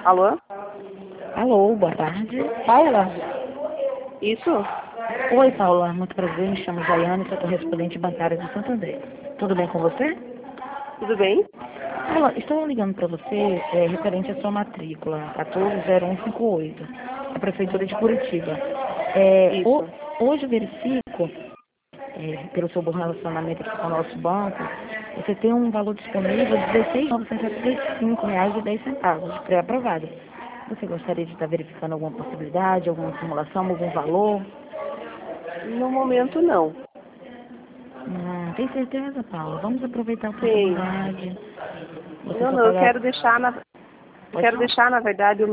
Alô? Alô, boa tarde. Paula? Isso? Oi, Paula. Muito prazer. Me chamo Jaiane, sou correspondente bancária de Santander. Tudo bem com você? Tudo bem? Paula, estou ligando para você referente à sua matrícula 140158, a Prefeitura de Curitiba. Isso. Hoje eu verifico, pelo seu bom relacionamento aqui com o nosso banco, você tem um valor disponível de R$16.975,10 pré-aprovado. Você gostaria de estar verificando alguma possibilidade, alguma simulação, algum valor? No momento, não. Tem certeza, Paula? Vamos aproveitar a Sim. oportunidade. Você Não, só não, eu pagar... quero deixar, Pode falar. na verdade,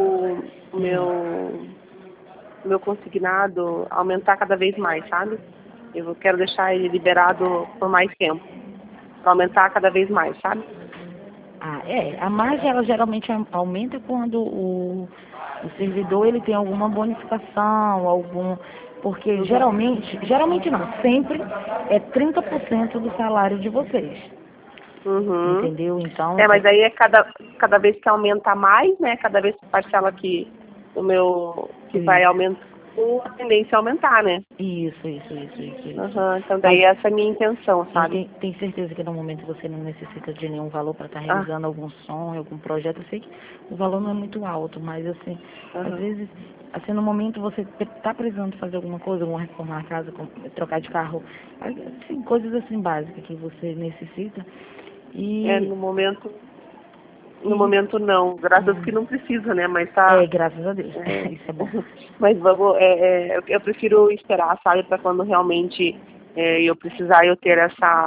o meu consignado aumentar cada vez mais, sabe? Eu quero deixar ele liberado por mais tempo. Para aumentar cada vez mais, sabe? A margem, ela geralmente aumenta quando o servidor ele tem alguma bonificação, porque geralmente não, sempre é 30% do salário de vocês, Uhum. entendeu? Então, Mas aí é cada vez que aumenta mais, né? Cada vez que parcela que vai aumentar, a tendência é aumentar, né? Isso. Uhum. Então Mas daí essa é a minha intenção, sabe? tem certeza que no momento você não necessita de nenhum valor para estar Ah, realizando algum sonho, algum projeto? Eu sei que o valor não é muito alto, mas assim, às uhum. vezes, assim, no momento você está precisando fazer alguma coisa, alguma reformar a casa, trocar de carro, assim, coisas assim básicas que você necessita. E, No momento não. Graças a Deus que não precisa, né? Mas tá. graças a Deus, isso é bom. Mas vamos, eu prefiro esperar, sabe, para quando realmente eu precisar eu ter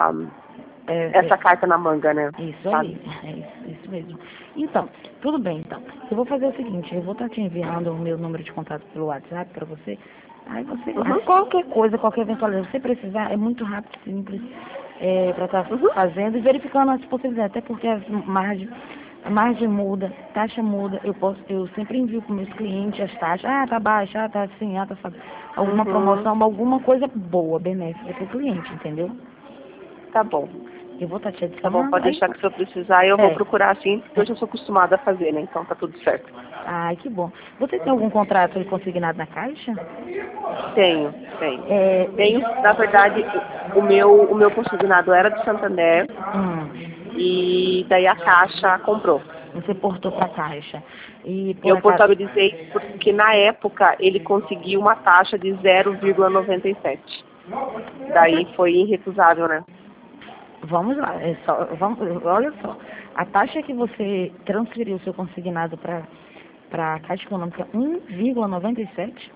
essa carta na manga, né? Isso Sabe? aí, isso mesmo. Então, tudo bem, então. Eu vou fazer o seguinte, eu vou estar te enviando o meu número de contato pelo WhatsApp para você. Aí você, Uhum. qualquer coisa, qualquer eventualidade, você precisar, é muito rápido, simples, para estar Uhum. fazendo e verificando as possibilidades, até porque a margem muda, taxa muda, eu sempre envio para meus clientes as taxas, tá baixa, tá assim, tá sabe, alguma Uhum. promoção, alguma coisa boa, benéfica para o cliente, entendeu? Tá bom. Eu vou estar te Tá bom, adicionando, pode aí deixar que se eu precisar eu vou é, procurar assim, porque eu já sou acostumada a fazer, né? Então tá tudo certo. Ai, que bom. Você tem algum contrato consignado na Caixa? Tenho, tenho. É, Tenho, na verdade, o meu consignado era do Santander e daí a Caixa comprou. você portou para a Caixa. E por Eu acaso. portabilizei porque na época ele conseguiu uma taxa de 0,97. Daí foi irrecusável, né? Vamos lá, olha só. A taxa que você transferiu o seu consignado para a Caixa Econômica 1,97?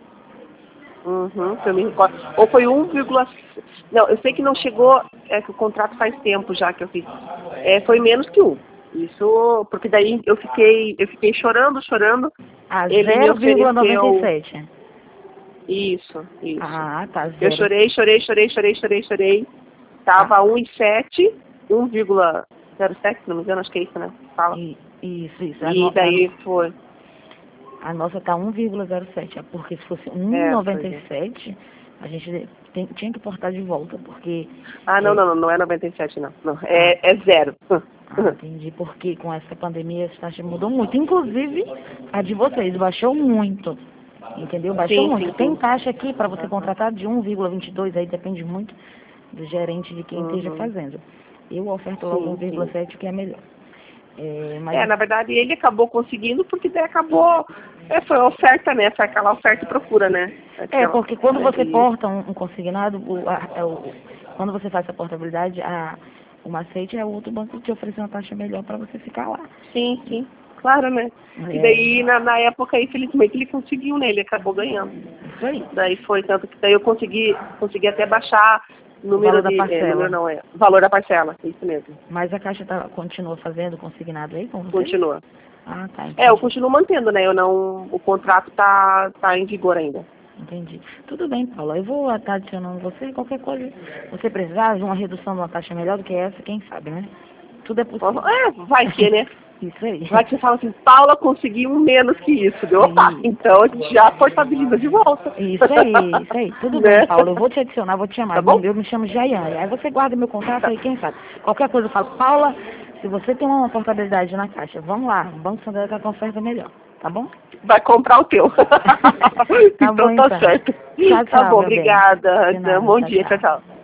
Uhum, que eu me recordo. Ou foi 1, não, eu sei que não chegou, que o contrato faz tempo já que eu fiz. Foi menos que 1. Isso, porque daí eu fiquei chorando. A Ele me ofereceu 0,97. isso. Tá, Eu zero. chorei. Tá. Tava 1,7, 1,07, se não me engano, acho que é isso, né? Fala. Isso. E daí foi. A nossa tá 1,07. É porque se fosse Pois é. 1,97, a gente tinha que portar de volta, porque. Não é 97, não. Não, Ah, é 0. entendi. Porque com essa pandemia as taxas mudou muito. Inclusive, a de vocês baixou muito. Entendeu? Baixou Sim, muito. sim, Tem sim. taxa aqui para você contratar de 1,22, aí depende muito do gerente de quem esteja Uhum. fazendo. Eu oferto logo Sim. 1,7, que é melhor. Mas Na verdade, ele acabou conseguindo porque daí acabou. Foi a oferta, né? Foi aquela oferta e procura, né? porque quando você Daí. porta um consignado, quando você faz essa portabilidade, o macete é o outro banco te oferecer uma taxa melhor para você ficar lá. Sim. Claro, né? E É, daí, na época, infelizmente, ele conseguiu, né? Ele acabou ganhando. isso aí. Daí foi tanto que daí eu consegui até baixar O valor da parcela. valor da parcela, isso mesmo. Mas a Caixa continua fazendo consignado aí com você? Continua. Tá, Eu entendi. continuo mantendo, né? O contrato tá em vigor ainda. Entendi. Tudo bem, Paula. Eu vou estar adicionando você. Qualquer coisa, você precisar de uma redução de uma taxa melhor do que essa, quem sabe, né? Tudo é possível. Vai que, né? Isso aí. Vai que você fala assim, Paula, consegui um menos que isso. Deu, opa, então a gente já portabiliza de volta. Isso aí. Tudo Né? bem, Paula. Eu vou te adicionar, vou te chamar. Tá bom? Eu me chamo Jaiane. Aí você guarda meu contato aí, quem sabe. Qualquer coisa eu falo, Paula, se você tem uma portabilidade na caixa, vamos lá. O Banco Santander tá com oferta melhor. Tá bom? Vai comprar o teu. Tá Então bom, tá então. certo. Tchau, Tá bom, meu bem. obrigada. De nada, Bom tchau, dia, tchau. tchau.